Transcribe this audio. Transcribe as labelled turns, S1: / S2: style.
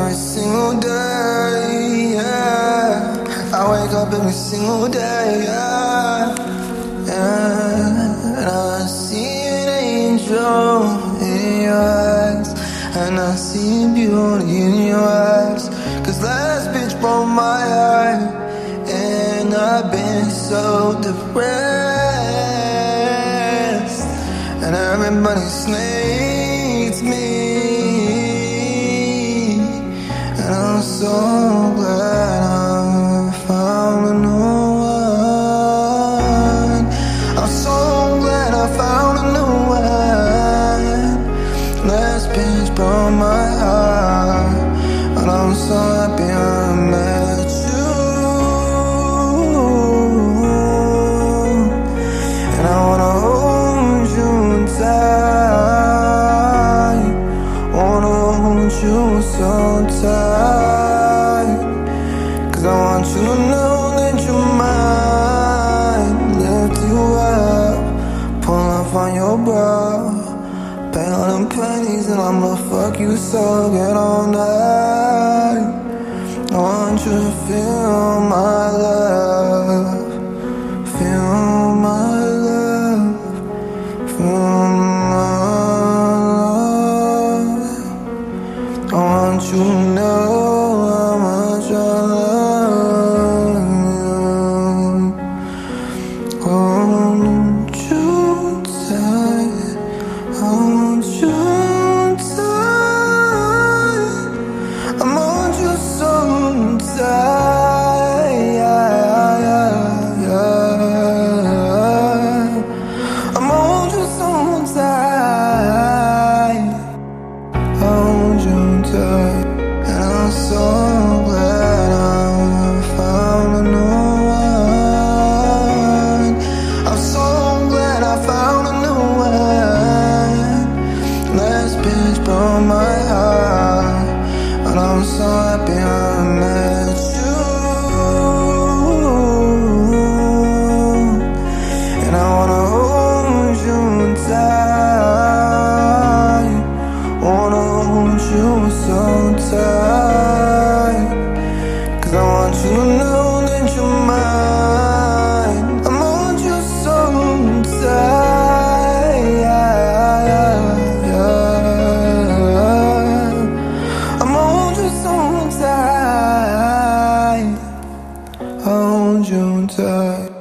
S1: every single day, yeah. I wake up every single day, yeah, yeah. And I see an angel in your eyes, and I see beauty in your eyes. Cause last bitch broke my heart, and I've been so depressed, and everybody slates me. And I'm so glad I found a new one. I'm so glad I found a new one. Last bitch broke my heart, and I'm so happy I met you. And I wanna hold you tight, wanna hold you so tight. Cause I want you to know that you're mine. Lift you up, pull up on your bra, pay all them pennies, and I'ma fuck you so good all night. I want you to feel my love, feel my love, feel my love. I want you to know how much I love you. Hold you tight, hold you tight. I'm on you so tight, I'm on you so tight, hold you tight. And I'm so glad I found a new one. I'm so glad I found a new one. Last bitch broke my heart, and I'm so happy I met you. And I wanna hold you tight, wanna hold you so tight. Cause I want you to know that you're mine. I'm on you so tight, I'm on you so tight, hold you tight.